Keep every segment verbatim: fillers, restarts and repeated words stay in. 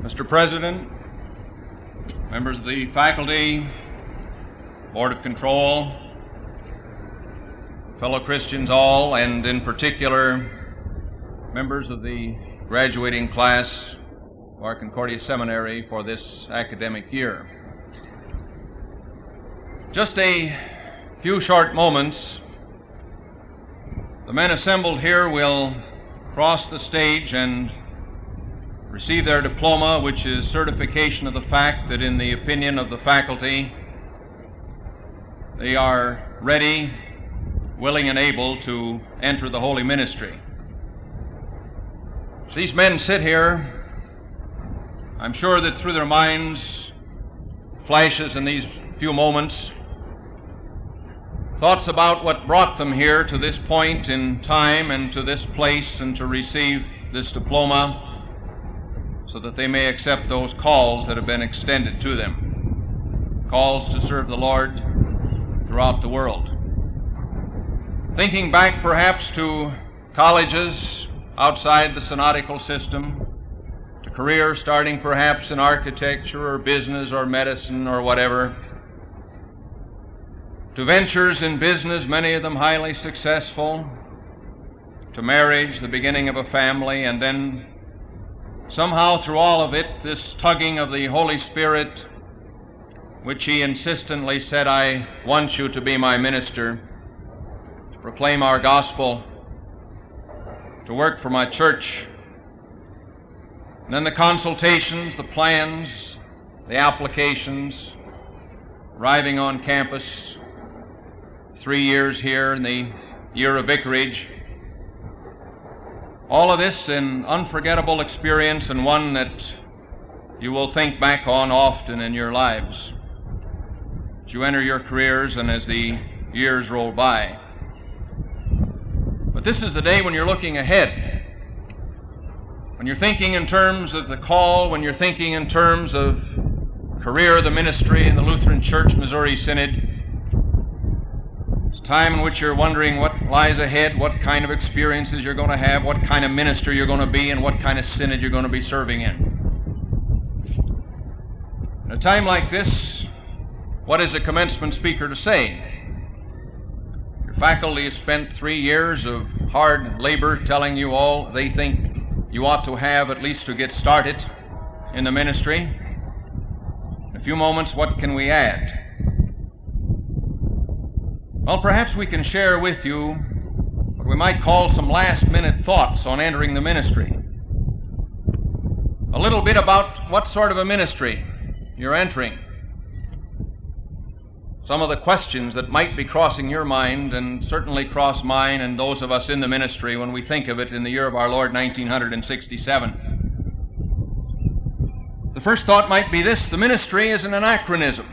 Mister President, members of the faculty, Board of Control, fellow Christians all, and in particular, members of the graduating class of our Concordia Seminary for this academic year. Just a few short moments, the men assembled here will cross the stage and receive their diploma, which is certification of the fact that in the opinion of the faculty, they are ready, willing, and able to enter the holy ministry. These men sit here. I'm sure that through their minds flashes in these few moments thoughts about what brought them here to this point in time and to this place and to receive this diploma, so that they may accept those calls that have been extended to them, calls to serve the Lord throughout the world. Thinking back perhaps to colleges outside the synodical system, to careers starting perhaps in architecture or business or medicine or whatever, to ventures in business, many of them highly successful, to marriage, the beginning of a family, and then somehow through all of it, this tugging of the Holy Spirit, which He insistently said, I want you to be my minister, to proclaim our gospel, to work for my church. And then the consultations, the plans, the applications, arriving on campus, three years here in the year of vicarage. All of this an unforgettable experience, and one that you will think back on often in your lives as you enter your careers and as the years roll by. But this is the day when you're looking ahead, when you're thinking in terms of the call, when you're thinking in terms of career, the ministry in the Lutheran Church Missouri Synod. It's a time in which you're wondering what lies ahead, what kind of experiences you're going to have, what kind of minister you're going to be, and what kind of synod you're going to be serving in. In a time like this, what is a commencement speaker to say? Your faculty has spent three years of hard labor telling you all they think you ought to have at least to get started in the ministry. In a few moments, what can we add? Well, perhaps we can share with you what we might call some last-minute thoughts on entering the ministry. A little bit about what sort of a ministry you're entering. Some of the questions that might be crossing your mind, and certainly cross mine and those of us in the ministry when we think of it in the year of our Lord nineteen sixty-seven. The first thought might be this: the ministry is an anachronism.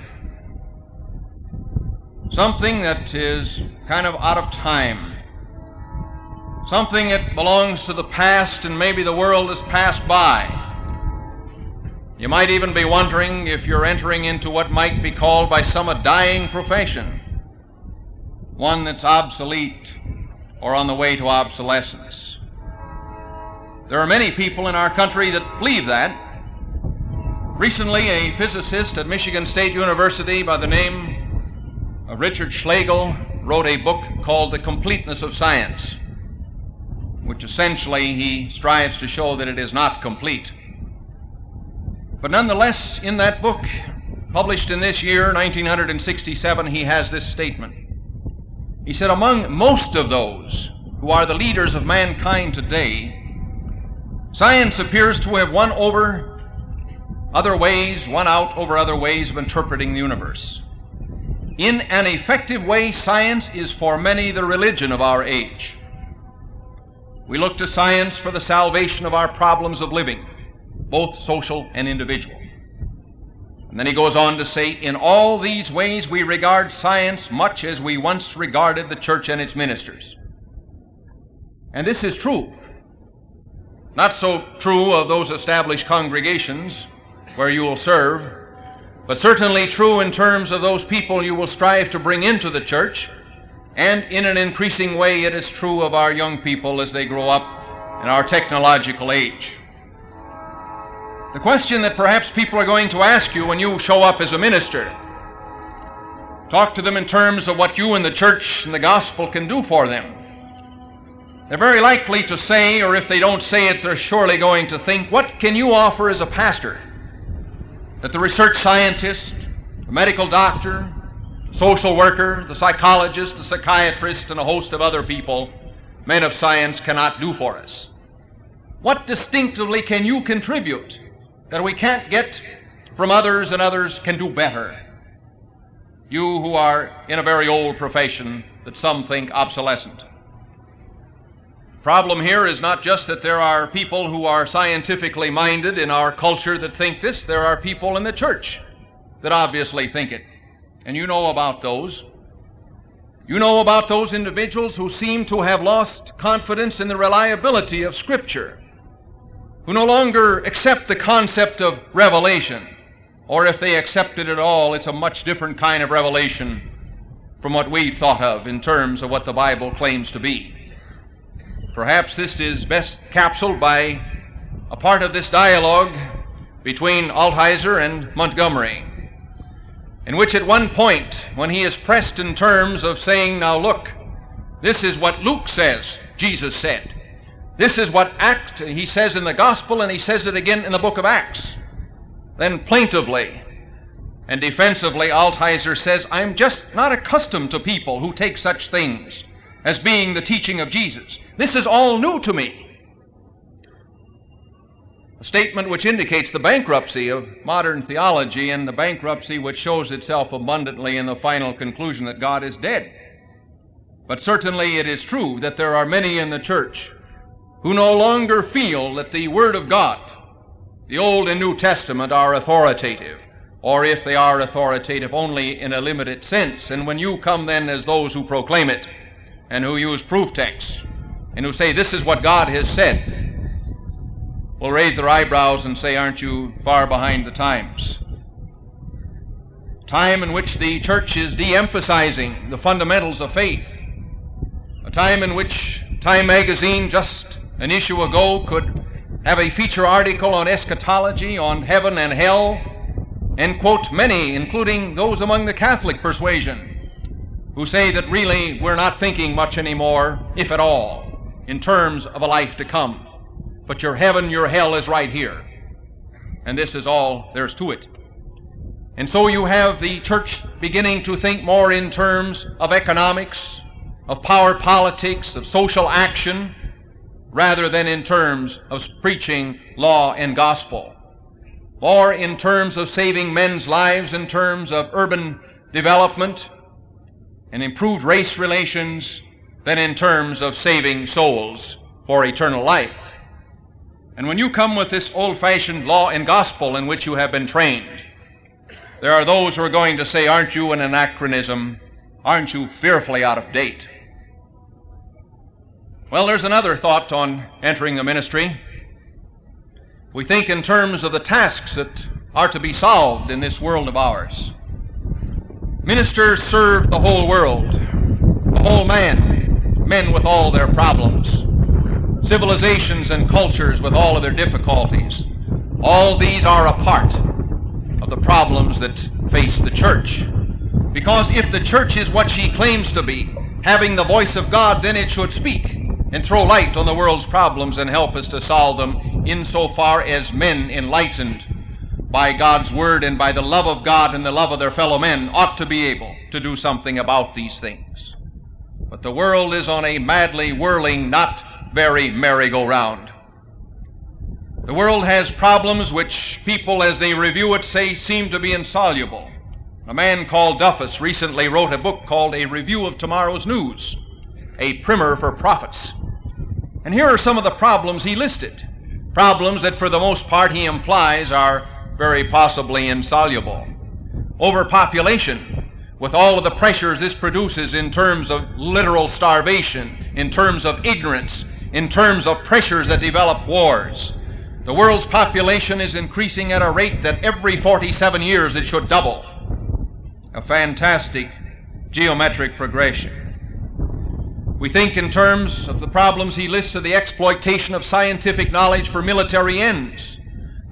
Something that is kind of out of time. Something that belongs to the past, and maybe the world has passed by. You might even be wondering if you're entering into what might be called by some a dying profession, one that's obsolete or on the way to obsolescence. There are many people in our country that believe that. Recently, a physicist at Michigan State University by the name of Richard Schlegel wrote a book called The Completeness of Science, which essentially he strives to show that it is not complete. But nonetheless, in that book, published in this year, nineteen sixty-seven, he has this statement. He said, among most of those who are the leaders of mankind today, science appears to have won over other ways, won out over other ways of interpreting the universe. In an effective way, science is for many the religion of our age. We look to science for the salvation of our problems of living, both social and individual. And then he goes on to say, in all these ways we regard science much as we once regarded the church and its ministers. And this is true. Not so true of those established congregations where you will serve, but certainly true in terms of those people you will strive to bring into the church, and in an increasing way it is true of our young people as they grow up in our technological age. The question that perhaps people are going to ask you when you show up as a minister, talk to them in terms of what you and the church and the gospel can do for them. They're very likely to say, or if they don't say it, they're surely going to think, what can you offer as a pastor that the research scientist, the medical doctor, the social worker, the psychologist, the psychiatrist, and a host of other people, men of science, cannot do for us? What distinctively can you contribute that we can't get from others and others can do better? You who are in a very old profession that some think obsolescent. The problem here is not just that there are people who are scientifically minded in our culture that think this. There are people in the church that obviously think it. And you know about those. You know about those individuals who seem to have lost confidence in the reliability of Scripture, who no longer accept the concept of revelation, or if they accept it at all, it's a much different kind of revelation from what we've thought of in terms of what the Bible claims to be. Perhaps this is best capsuled by a part of this dialogue between Altizer and Montgomery, in which at one point, when he is pressed in terms of saying, now look, this is what Luke says Jesus said. This is what Act he says in the Gospel, and he says it again in the book of Acts. Then plaintively and defensively, Altizer says, I'm just not accustomed to people who take such things as being the teaching of Jesus. This is all new to me. A statement which indicates the bankruptcy of modern theology and the bankruptcy which shows itself abundantly in the final conclusion that God is dead. But certainly it is true that there are many in the church who no longer feel that the Word of God, the Old and New Testament, are authoritative, or if they are authoritative, only in a limited sense. And when you come then as those who proclaim it, and who use proof texts, and who say this is what God has said, will raise their eyebrows and say, aren't you far behind the times? Time in which the church is de-emphasizing the fundamentals of faith. A time in which Time magazine just an issue ago could have a feature article on eschatology, on heaven and hell, and quote many, including those among the Catholic persuasion, who say that really we're not thinking much anymore, if at all, in terms of a life to come. But your heaven, your hell is right here. And this is all there's to it. And so you have the church beginning to think more in terms of economics, of power politics, of social action, rather than in terms of preaching law and gospel, or in terms of saving men's lives, in terms of urban development and improved race relations, than in terms of saving souls for eternal life. And when you come with this old-fashioned law and gospel in which you have been trained, there are those who are going to say, aren't you an anachronism? Aren't you fearfully out of date? Well, there's another thought on entering the ministry. We think in terms of the tasks that are to be solved in this world of ours. Ministers serve the whole world, the whole man, men with all their problems, civilizations and cultures with all of their difficulties. All these are a part of the problems that face the church. Because if the church is what she claims to be, having the voice of God, then it should speak and throw light on the world's problems and help us to solve them insofar as men enlightened by God's Word and by the love of God and the love of their fellow men ought to be able to do something about these things. But the world is on a madly whirling, not very merry-go-round. The world has problems which people, as they review it, say seem to be insoluble. A man called Duffus recently wrote a book called A Review of Tomorrow's News, a primer for prophets. And here are some of the problems he listed, problems that for the most part he implies are very possibly insoluble. Overpopulation, with all of the pressures this produces in terms of literal starvation, in terms of ignorance, in terms of pressures that develop wars. The world's population is increasing at a rate that every forty-seven years it should double. A fantastic geometric progression. We think in terms of the problems he lists of the exploitation of scientific knowledge for military ends,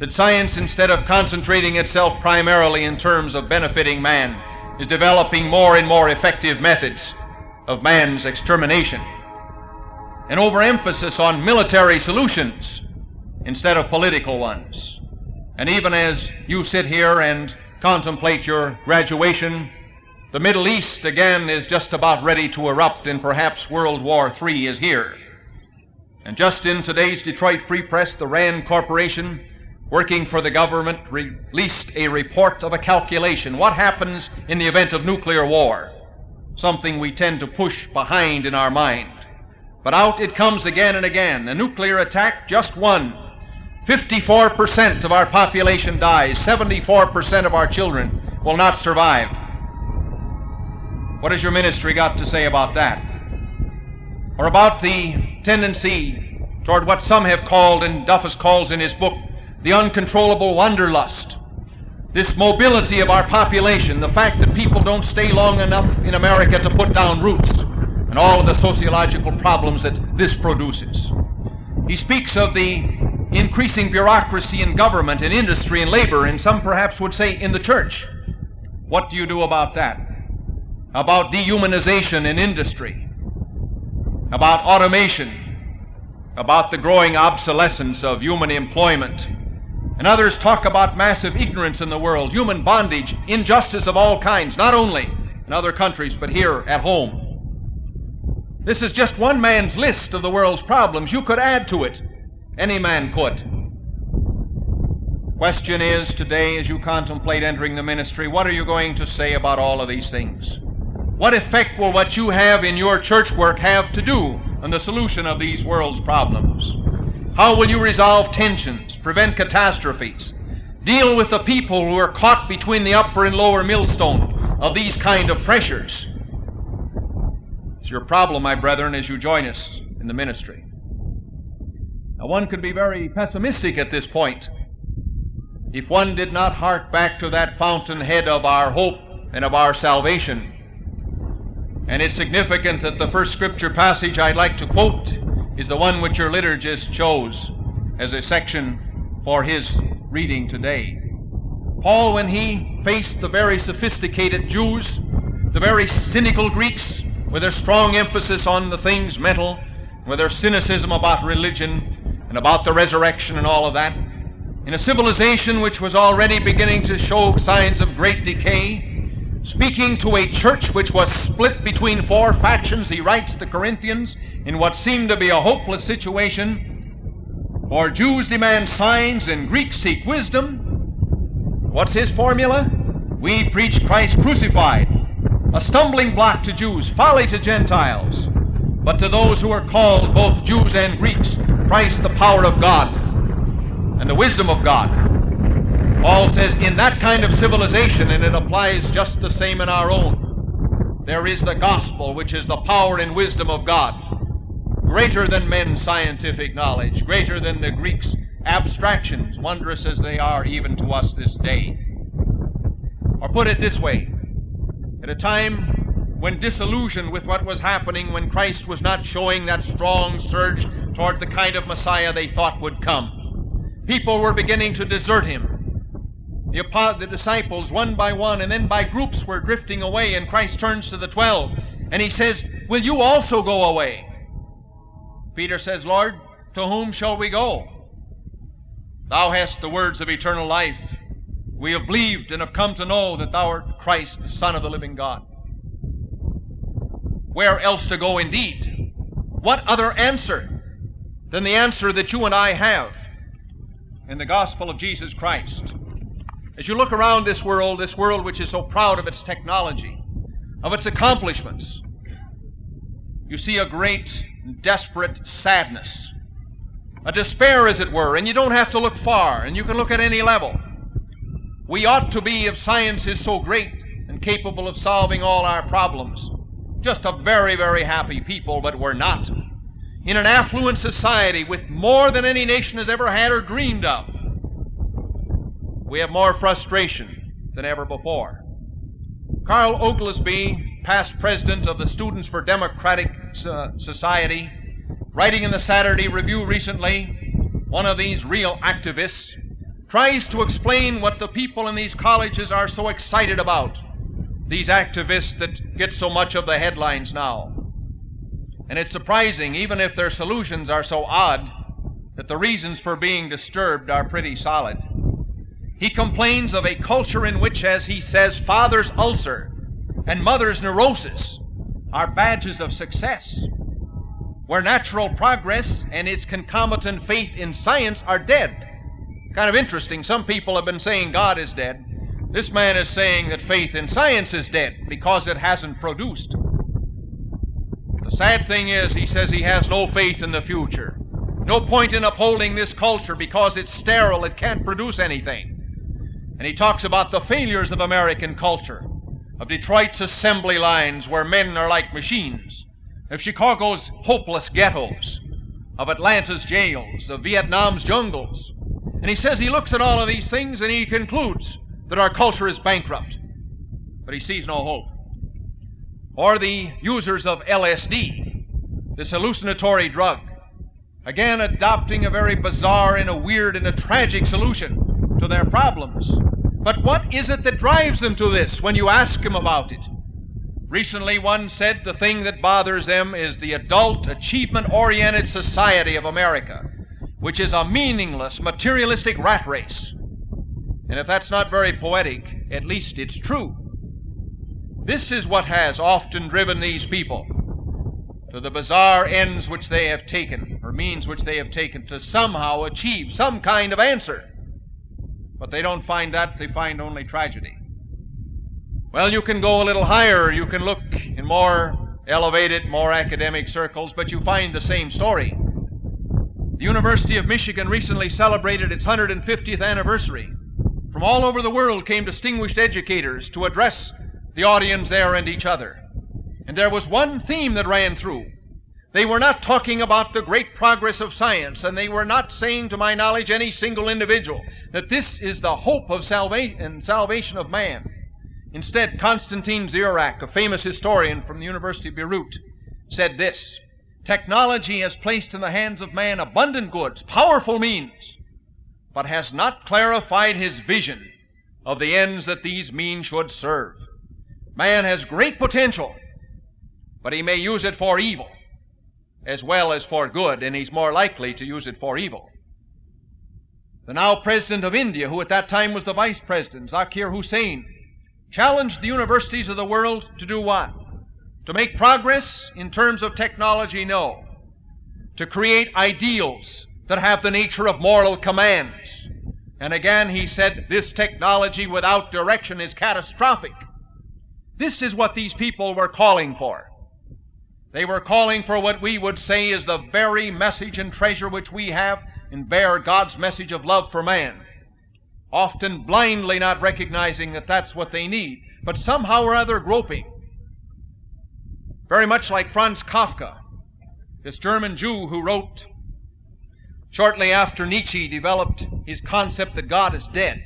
that science, instead of concentrating itself primarily in terms of benefiting man, is developing more and more effective methods of man's extermination. An overemphasis on military solutions instead of political ones. And even as you sit here and contemplate your graduation, the Middle East again is just about ready to erupt, and perhaps World War Three is here. And just in today's Detroit Free Press, the RAND Corporation, working for the government, released a report of a calculation. What happens in the event of nuclear war? Something we tend to push behind in our mind. But out it comes again and again. A nuclear attack, just one. fifty-four percent of our population dies. seventy-four percent of our children will not survive. What has your ministry got to say about that? Or about the tendency toward what some have called, and Duffus calls in his book, the uncontrollable wanderlust. This mobility of our population, the fact that people don't stay long enough in America to put down roots, and all of the sociological problems that this produces. He speaks of the increasing bureaucracy in government, in industry, and labor, and some perhaps would say in the church. What do you do about that? About dehumanization in industry, about automation, about the growing obsolescence of human employment. And others talk about massive ignorance in the world, human bondage, injustice of all kinds, not only in other countries, but here at home. This is just one man's list of the world's problems. You could add to it. Any man could. Question is, today, as you contemplate entering the ministry, what are you going to say about all of these things? What effect will what you have in your church work have to do on the solution of these world's problems? How will you resolve tensions, prevent catastrophes, deal with the people who are caught between the upper and lower millstone of these kind of pressures? It's your problem, my brethren, as you join us in the ministry. Now, one could be very pessimistic at this point if one did not hark back to that fountainhead of our hope and of our salvation. And it's significant that the first scripture passage I'd like to quote is the one which your liturgist chose as a section for his reading today. Paul, when he faced the very sophisticated Jews, the very cynical Greeks, with their strong emphasis on the things mental, with their cynicism about religion and about the resurrection and all of that, in a civilization which was already beginning to show signs of great decay, speaking to a church which was split between four factions, he writes to Corinthians in what seemed to be a hopeless situation. For Jews demand signs and Greeks seek wisdom. What's his formula? We preach Christ crucified, a stumbling block to Jews, folly to Gentiles. But to those who are called, both Jews and Greeks, Christ the power of God and the wisdom of God. Paul says in that kind of civilization, and it applies just the same in our own, there is the gospel, which is the power and wisdom of God, greater than men's scientific knowledge, greater than the Greeks' abstractions, wondrous as they are even to us this day. Or put it this way, at a time when disillusioned with what was happening, when Christ was not showing that strong surge toward the kind of Messiah they thought would come, people were beginning to desert him. The, the disciples, one by one, and then by groups, were drifting away, and Christ turns to the twelve, and he says, will you also go away? Peter says, Lord, to whom shall we go? Thou hast the words of eternal life. We have believed and have come to know that thou art Christ, the Son of the living God. Where else to go indeed? What other answer than the answer that you and I have in the gospel of Jesus Christ? As you look around this world, this world which is so proud of its technology, of its accomplishments, you see a great, desperate sadness, a despair, as it were, and you don't have to look far, and you can look at any level. We ought to be, if science is so great and capable of solving all our problems, just a very, very happy people, but we're not. In an affluent society with more than any nation has ever had or dreamed of, we have more frustration than ever before. Carl Oglesby, past president of the Students for Democratic uh, Society, writing in the Saturday Review recently, one of these real activists, tries to explain what the people in these colleges are so excited about, these activists that get so much of the headlines now. And it's surprising, even if their solutions are so odd, that the reasons for being disturbed are pretty solid. He complains of a culture in which, as he says, father's ulcer and mother's neurosis are badges of success, where natural progress and its concomitant faith in science are dead. Kind of interesting. Some people have been saying God is dead. This man is saying that faith in science is dead because it hasn't produced. The sad thing is, he says he has no faith in the future. No point in upholding this culture because it's sterile, it can't produce anything. And he talks about the failures of American culture, of Detroit's assembly lines where men are like machines, of Chicago's hopeless ghettos, of Atlanta's jails, of Vietnam's jungles. And he says he looks at all of these things and he concludes that our culture is bankrupt, but he sees no hope. Or the users of L S D, this hallucinatory drug, again adopting a very bizarre and a weird and a tragic solution to their problems. But what is it that drives them to this when you ask them about it? Recently one said the thing that bothers them is the adult, achievement-oriented society of America, which is a meaningless, materialistic rat race. And if that's not very poetic, at least it's true. This is what has often driven these people to the bizarre ends which they have taken, or means which they have taken, to somehow achieve some kind of answer. But they don't find that, they find only tragedy. Well, you can go a little higher, you can look in more elevated, more academic circles, but you find the same story. The University of Michigan recently celebrated its one hundred fiftieth anniversary. From all over the world came distinguished educators to address the audience there and each other. And there was one theme that ran through. They were not talking about the great progress of science, and they were not saying, to my knowledge, any single individual, that this is the hope of salvation and salvation of man. Instead, Konstantin Ziurak, a famous historian from the University of Beirut, said this: technology has placed in the hands of man abundant goods, powerful means, but has not clarified his vision of the ends that these means should serve. Man has great potential, but he may use it for evil as well as for good, and he's more likely to use it for evil. The now President of India, who at that time was the Vice President, Zakir Hussain, challenged the universities of the world to do what? To make progress in terms of technology? No. To create ideals that have the nature of moral commands. And again he said, this technology without direction is catastrophic. This is what these people were calling for. They were calling for what we would say is the very message and treasure which we have and bear, God's message of love for man. Often blindly not recognizing that that's what they need, but somehow or other groping. Very much like Franz Kafka, this German Jew who wrote shortly after Nietzsche developed his concept that God is dead.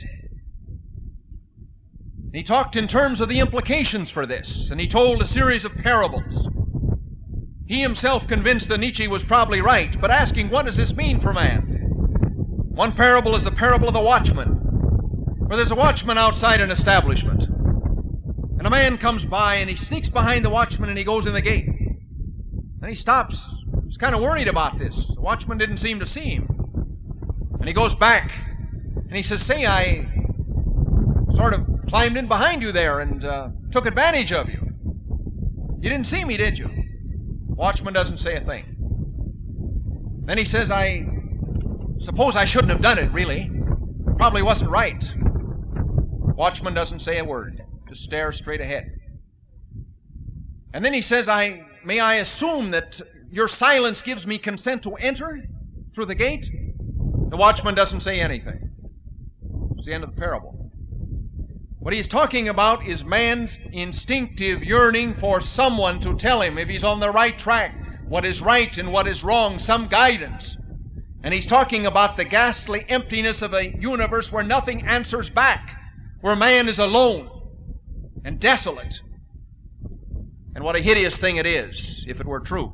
He talked in terms of the implications for this, and he told a series of parables. He himself convinced that Nietzsche was probably right, but asking, what does this mean for man? One parable is the parable of the watchman, where there's a watchman outside an establishment, and a man comes by and he sneaks behind the watchman and he goes in the gate. And he stops. He's kind of worried about this. The watchman didn't seem to see him. And he goes back and he says, say, I sort of climbed in behind you there and uh, took advantage of you. You didn't see me, did you? Watchman doesn't say a thing. Then he says, I suppose I shouldn't have done it, really. Probably wasn't right. Watchman doesn't say a word, just stares straight ahead. And then he says, I may I assume that your silence gives me consent to enter through the gate? The watchman doesn't say anything. It's the end of the parable. What he's talking about is man's instinctive yearning for someone to tell him if he's on the right track, what is right and what is wrong, some guidance. And he's talking about the ghastly emptiness of a universe where nothing answers back, where man is alone and desolate. And what a hideous thing it is, if it were true.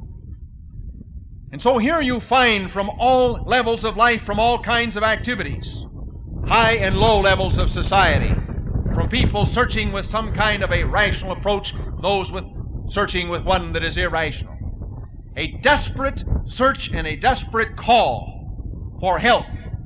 And so here you find from all levels of life, from all kinds of activities, high and low levels of society, from people searching with some kind of a rational approach, those with searching with one that is irrational. A desperate search and a desperate call for help.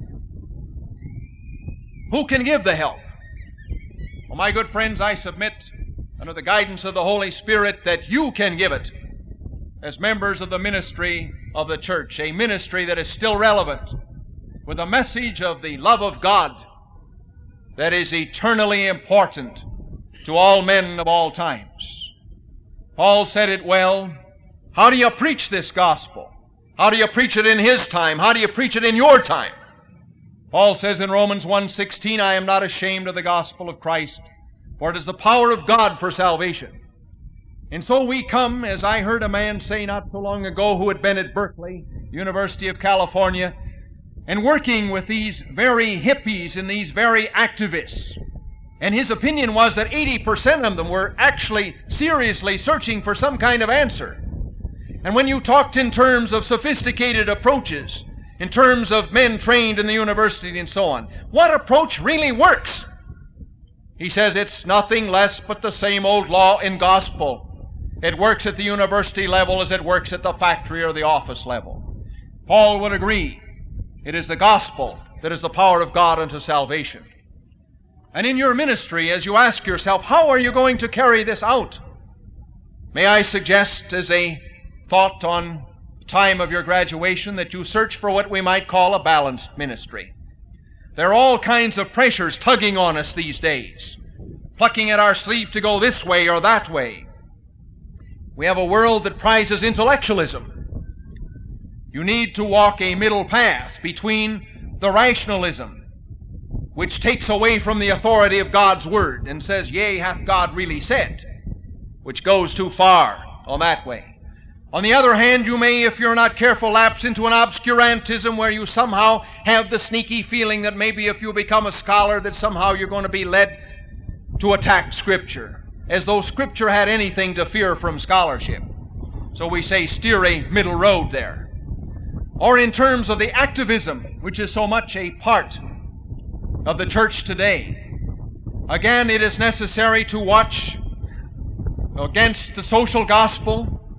Who can give the help? Well, my good friends, I submit under the guidance of the Holy Spirit that you can give it as members of the ministry of the church, a ministry that is still relevant with a message of the love of God that is eternally important to all men of all times. Paul said it well. How do you preach this gospel? How do you preach it in his time? How do you preach it in your time? Paul says in Romans one sixteen, I am not ashamed of the gospel of Christ, for it is the power of God for salvation. And so we come, as I heard a man say not so long ago who had been at Berkeley, University of California, and working with these very hippies and these very activists. And his opinion was that eighty percent of them were actually seriously searching for some kind of answer. And when you talked in terms of sophisticated approaches, in terms of men trained in the university and so on, what approach really works? He says it's nothing less but the same old law and gospel. It works at the university level as it works at the factory or the office level. Paul would agree. It is the gospel that is the power of God unto salvation. And in your ministry, as you ask yourself, how are you going to carry this out? May I suggest as a thought on the time of your graduation that you search for what we might call a balanced ministry. There are all kinds of pressures tugging on us these days, plucking at our sleeve to go this way or that way. We have a world that prizes intellectualism. You need to walk a middle path between the rationalism, which takes away from the authority of God's Word and says, yea, hath God really said, which goes too far on that way. On the other hand, you may, if you're not careful, lapse into an obscurantism where you somehow have the sneaky feeling that maybe if you become a scholar that somehow you're going to be led to attack Scripture, as though Scripture had anything to fear from scholarship. So we say steer a middle road there. Or in terms of the activism, which is so much a part of the church today. Again, it is necessary to watch against the social gospel,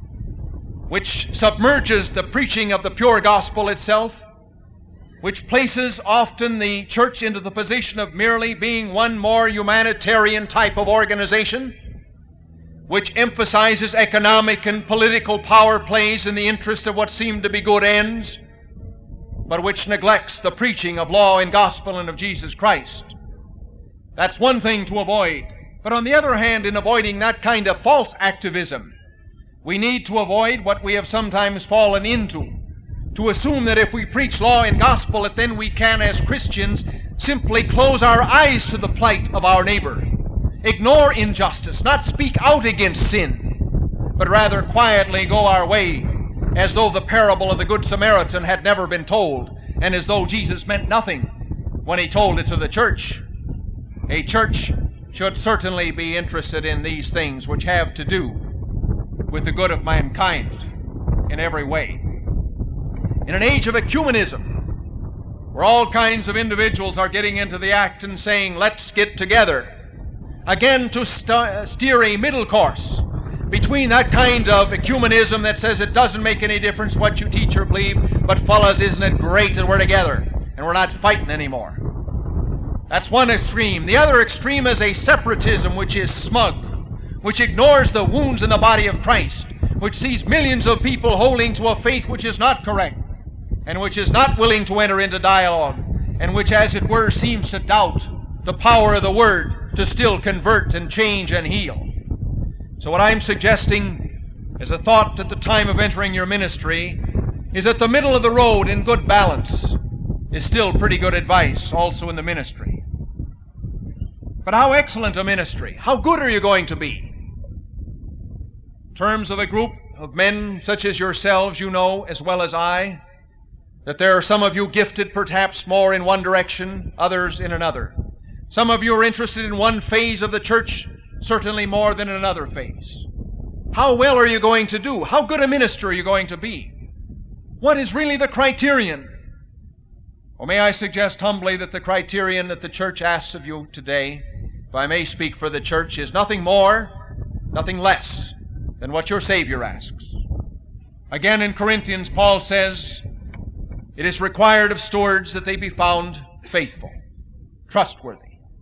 which submerges the preaching of the pure gospel itself, which places often the church into the position of merely being one more humanitarian type of organization, which emphasizes economic and political power plays in the interest of what seem to be good ends, but which neglects the preaching of law and gospel and of Jesus Christ. That's one thing to avoid. But on the other hand, in avoiding that kind of false activism, we need to avoid what we have sometimes fallen into, to assume that if we preach law and gospel, that then we can, as Christians, simply close our eyes to the plight of our neighbor, ignore injustice, not speak out against sin, but rather quietly go our way as though the parable of the Good Samaritan had never been told, and as though Jesus meant nothing when He told it to the church. A church should certainly be interested in these things which have to do with the good of mankind in every way. In an age of ecumenism, where all kinds of individuals are getting into the act and saying, let's get together, again to st- steer a middle course between that kind of ecumenism that says it doesn't make any difference what you teach or believe, but fellas, isn't it great that we're together and we're not fighting anymore? That's one extreme. The other extreme is a separatism which is smug, which ignores the wounds in the body of Christ, which sees millions of people holding to a faith which is not correct, and which is not willing to enter into dialogue, and which, as it were, seems to doubt the power of the Word to still convert and change and heal. So what I'm suggesting as a thought at the time of entering your ministry is that the middle of the road in good balance is still pretty good advice also in the ministry. But how excellent a ministry? How good are you going to be? In terms of a group of men such as yourselves, you know as well as I that there are some of you gifted perhaps more in one direction, others in another. Some of you are interested in one phase of the church, certainly more than in another phase. How well are you going to do? How good a minister are you going to be? What is really the criterion? Or may I suggest humbly that the criterion that the church asks of you today, if I may speak for the church, is nothing more, nothing less than what your Savior asks. Again in Corinthians, Paul says, it is required of stewards that they be found faithful, trustworthy.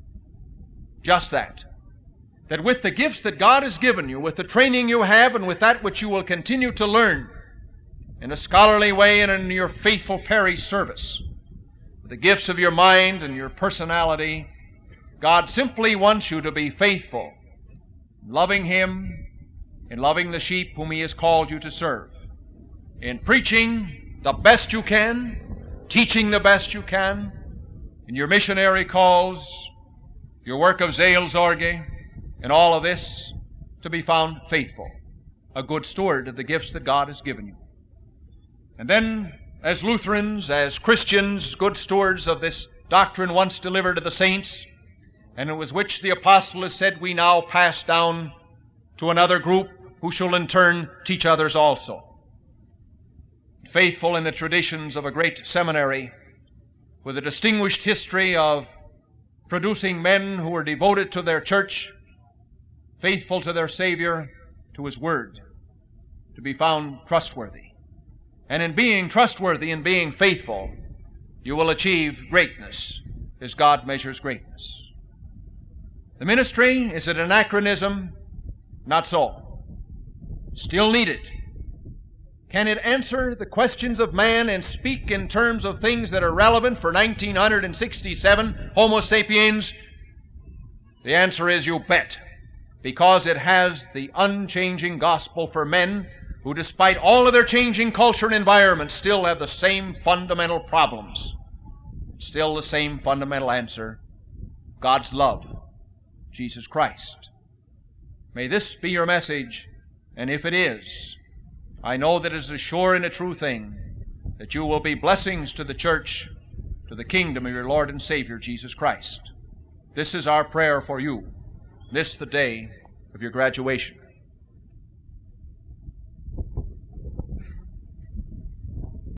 Just that. That with the gifts that God has given you, with the training you have, and with that which you will continue to learn in a scholarly way and in your faithful parish service, with the gifts of your mind and your personality, God simply wants you to be faithful, loving Him, in loving the sheep whom He has called you to serve, in preaching the best you can, teaching the best you can, in your missionary calls, your work of Seelsorge, and all of this, to be found faithful, a good steward of the gifts that God has given you. And then, as Lutherans, as Christians, good stewards of this doctrine once delivered to the saints, and it was which the apostle has said we now pass down to another group who shall in turn teach others also. Faithful in the traditions of a great seminary with a distinguished history of producing men who were devoted to their church, faithful to their Savior, to His Word, to be found trustworthy. And in being trustworthy and being faithful, you will achieve greatness as God measures greatness. The ministry, is it anachronism? Not so. Still needed. Can it answer the questions of man and speak in terms of things that are relevant for nineteen sixty-seven, Homo sapiens? The answer is you bet, because it has the unchanging gospel for men who, despite all of their changing culture and environment, still have the same fundamental problems, still the same fundamental answer: God's love, Jesus Christ. May this be your message, and if it is, I know that it is a sure and a true thing that you will be blessings to the church, to the kingdom of your Lord and Savior, Jesus Christ. This is our prayer for you, this the day of your graduation.